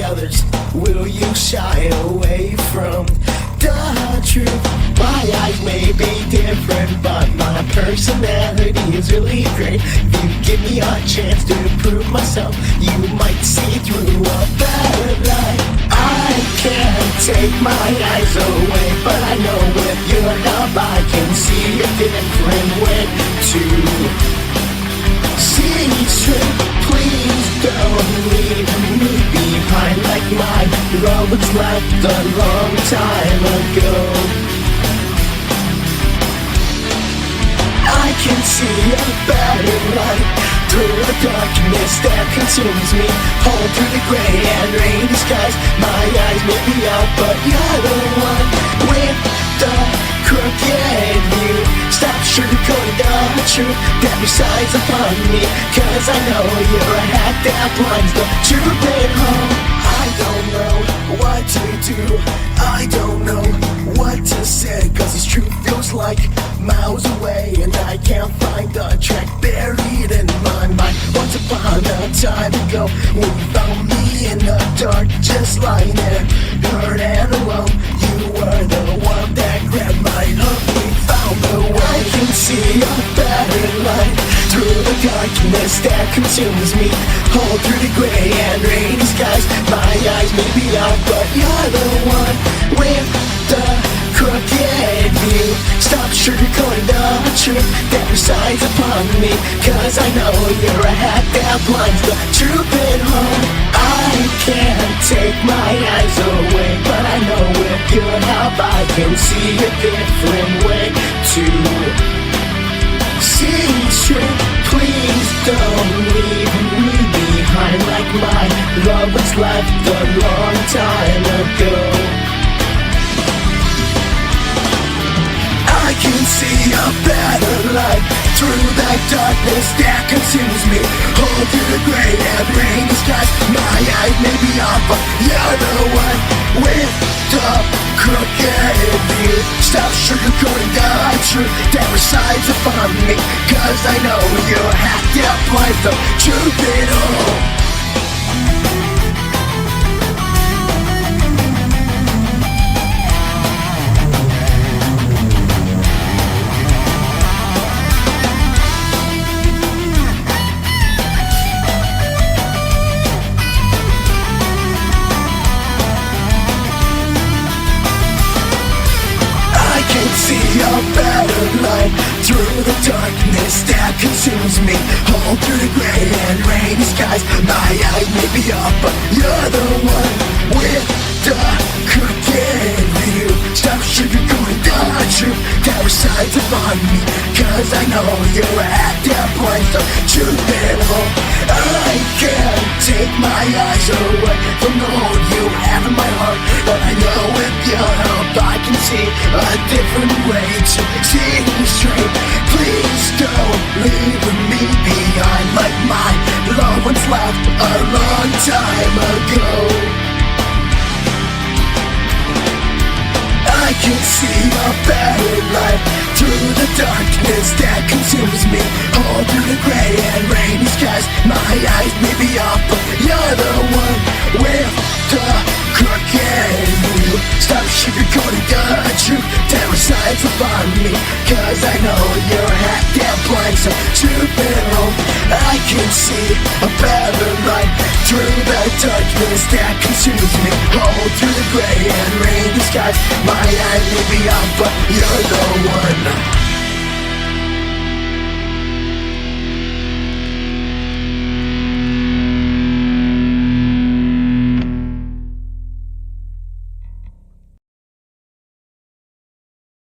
others? Will you shy away from the truth? My eyes may be different, but my personality is really great. If you give me a chance to prove myself, you might see through a better light. I can't take my eyes away, but I know with your help I can see a different way to see straight. Please don't leave me behind like my love was left a long time ago. I can see a better light through the darkness that consumes me. All through the gray and rainy skies, my eyes may be out, but you're the one with the crooked view. Stop sugarcoating the truth that resides upon me, 'cause I know you're a hat that blinds the truth at home. I don't know what to do, I don't know what to say, 'cause this truth feels like miles away, and I can't find the track buried in my mind. Once upon a time ago, when you found me in the dark, just lying there, hurt and alone, you were the one that grabbed my hook. We found the way. I can see a better light through the darkness that consumes me. All through the gray and rainy skies, my eyes may be out, but you're the one with the crooked view. Stop sugarcoating the truth that resides upon me, 'cause I know you're a hat that blinds the truth at home. I can't take my eyes away, but I know with your help I can see a different way to see straight. Please don't leave me behind like my love was left a long time ago. I can see a better light through the darkness that consumes me. All through the gray and rainy skies, my eyes may be off, but you're the one with the crooked view. Stop sugarcoating the truth that resides upon me, 'cause I know you're hacked out by the truth at all. See a better light through the darkness that consumes me. All through the gray and rainy skies, my eyes may be up, but you're the one with the crooked view. Stop sugarcoating the truth that resides upon me, 'cause I know you're at that point of truth at home. I can't take my eyes away from the hold you have in my heart, but I know with your help I can see a different way to see straight. Please don't leave me behind like my loved ones left a long time ago. I can see a better light through the darkness that consumes me. All through the gray and rainy skies, my eyes may be off, but you're the one with the crooked view. Stop sugarcoating the truth that resides upon me, 'cause I know you're hacked and blind, so truth at home. I can see a better light through the darkness that consumes me. All through the gray and rainy skies, my eyes may be off, but you're the